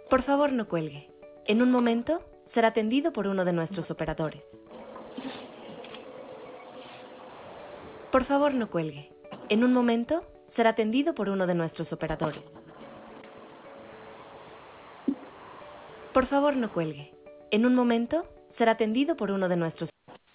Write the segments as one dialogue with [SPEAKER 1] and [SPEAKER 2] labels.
[SPEAKER 1] Por favor, no cuelgue. En un momento será atendido por uno de nuestros operadores. Por favor, no cuelgue. En un momento será atendido por uno de nuestros operadores. Por favor, no cuelgue. En un momento será atendido por uno de nuestros.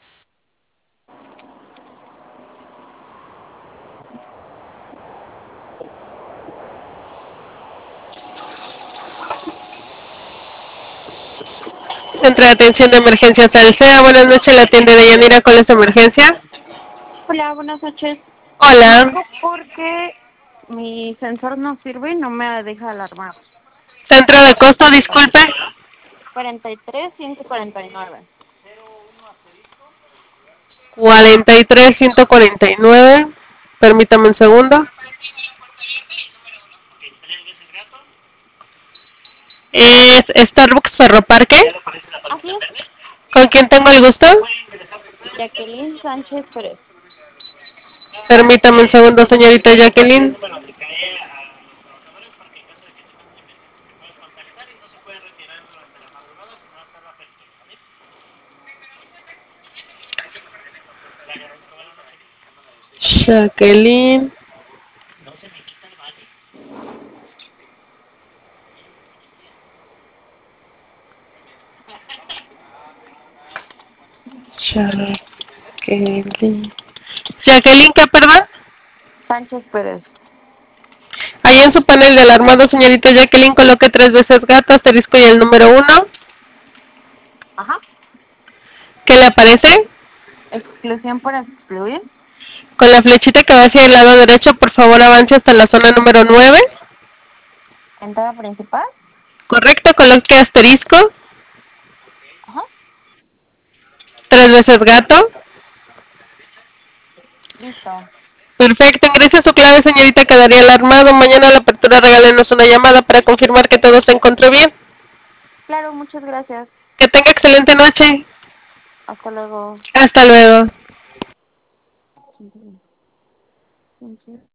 [SPEAKER 2] Centro de Atención de Emergencias Alsea, buenas noches, la atiende de Yanira, ¿cuál es su emergencia?
[SPEAKER 3] Hola, buenas noches.
[SPEAKER 2] Hola.
[SPEAKER 3] Marco porque mi sensor no sirve y no me deja alarmar.
[SPEAKER 2] Centro de costo, disculpe.
[SPEAKER 3] 43,149.
[SPEAKER 2] 43149. Permítame un segundo. Es Starbucks Ferroparque.
[SPEAKER 3] Así es,
[SPEAKER 2] ¿Con quién tengo el gusto?
[SPEAKER 3] Jacqueline Sánchez Pérez.
[SPEAKER 2] Permítame un segundo, señorita Jacqueline. Jacqueline. Jacqueline. Jacqueline, ¿qué, perdón?
[SPEAKER 3] Sánchez Pérez.
[SPEAKER 2] Ahí en su panel de alarmado, señorita Jacqueline, coloque 3 veces gato, asterisco y el número 1.
[SPEAKER 3] Ajá.
[SPEAKER 2] ¿Qué le aparece?
[SPEAKER 3] Exclusión para excluir.
[SPEAKER 2] Con la flechita que va hacia el lado derecho, por favor avance hasta la zona número 9.
[SPEAKER 3] Entrada principal.
[SPEAKER 2] Correcto, coloque asterisco,
[SPEAKER 3] Ajá.
[SPEAKER 2] 3 veces gato.
[SPEAKER 3] Listo.
[SPEAKER 2] Perfecto, ingrese su clave, señorita, quedaría alarmado. Mañana a la apertura regálenos una llamada para confirmar que todo se encontró bien.
[SPEAKER 3] Claro, muchas gracias.
[SPEAKER 2] Que tenga excelente noche.
[SPEAKER 3] Hasta luego.
[SPEAKER 2] Hasta luego.